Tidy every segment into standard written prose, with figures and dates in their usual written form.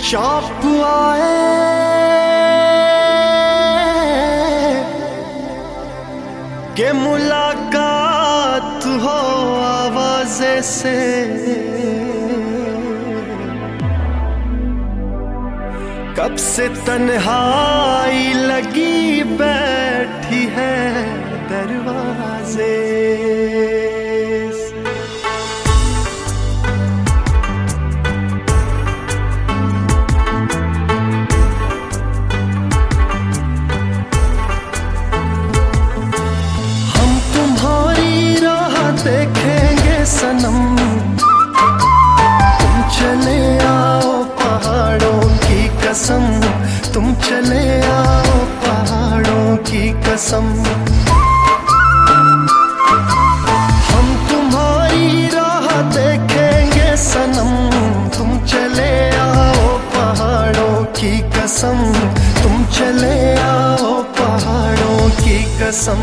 शौक आए कि मुलाकात हो आवाज़े से, कब से तन्हाई लगी बैठी है दरवाजे। देखेंगे सनम, तुम चले आओ पहाड़ों की कसम, तुम चले आओ पहाड़ों की कसम। हम तुम्हारी राह देखेंगे सनम, तुम चले आओ पहाड़ों की कसम, तुम चले आओ पहाड़ों की कसम।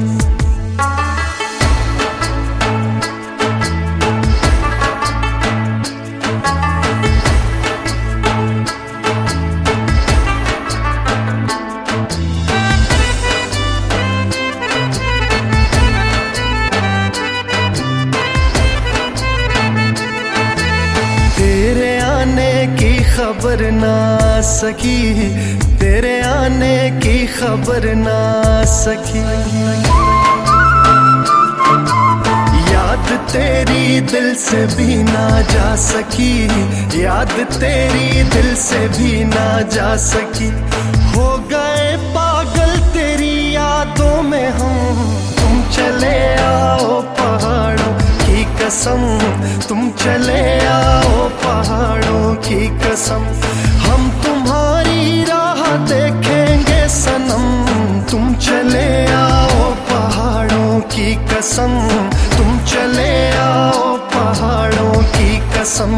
तेरे आने की खबर ना सकी, तेरे आने की खबर ना सकी, याद तेरी दिल से भी ना जा सकी, याद तेरी दिल से भी ना जा सकी। हो गए पागल तेरी यादों में हम, तुम चले आओ पहाड़ों की कसम, तुम चले आओ पहाड़ों की कसम। हम तुम्हारी राह देखेंगे सनम, तुम चले आओ पहाड़ों की कसम, तुम चले आओ पहाड़ों की कसम।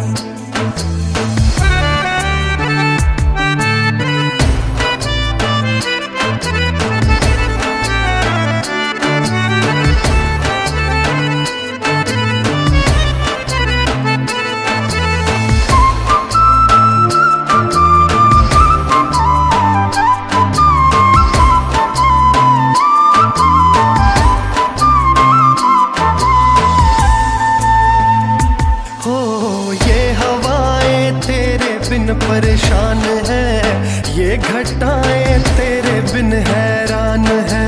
परेशान है ये घटाएं तेरे बिन हैरान है,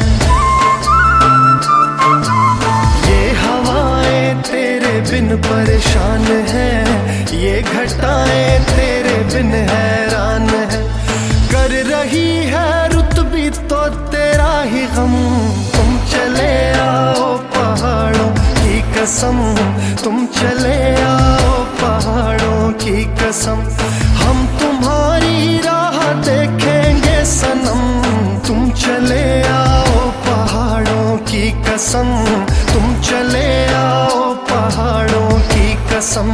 ये हवाएं तेरे बिन परेशान है, ये घटाएं तेरे बिन हैरान है। कर रही है रुत भी तो तेरा ही गम, तुम चले आओ पहाड़ों की कसम, तुम चले आओ पहाड़ों की कसम। हम तुम्हारी राह देखेंगे सनम, तुम चले आओ पहाड़ों की कसम, तुम चले आओ पहाड़ों की कसम।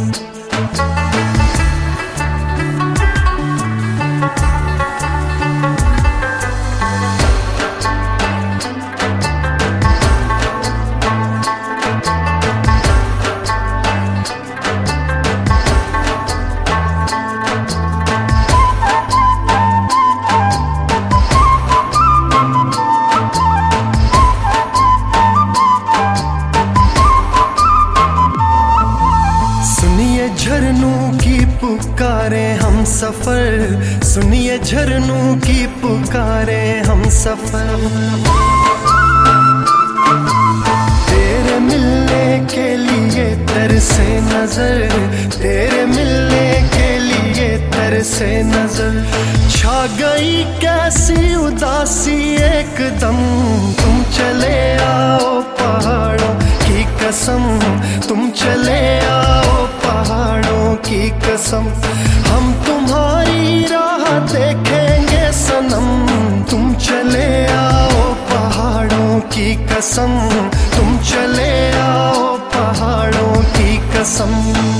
झरनों की पुकारे हम सफर, सुनिए झरनों की पुकारे हम सफर। तेरे मिलने के लिए तरसे नजर, तेरे मिलने के लिए तरसे नजर। छा गई कैसी उदासी एकदम, तुम चले आओ पहाड़ों की कसम, तुम चले आओ पहाड़ों की कसम। हम तुम्हारी राह देखेंगे सनम, तुम चले आओ पहाड़ों की कसम, तुम चले आओ पहाड़ों की कसम।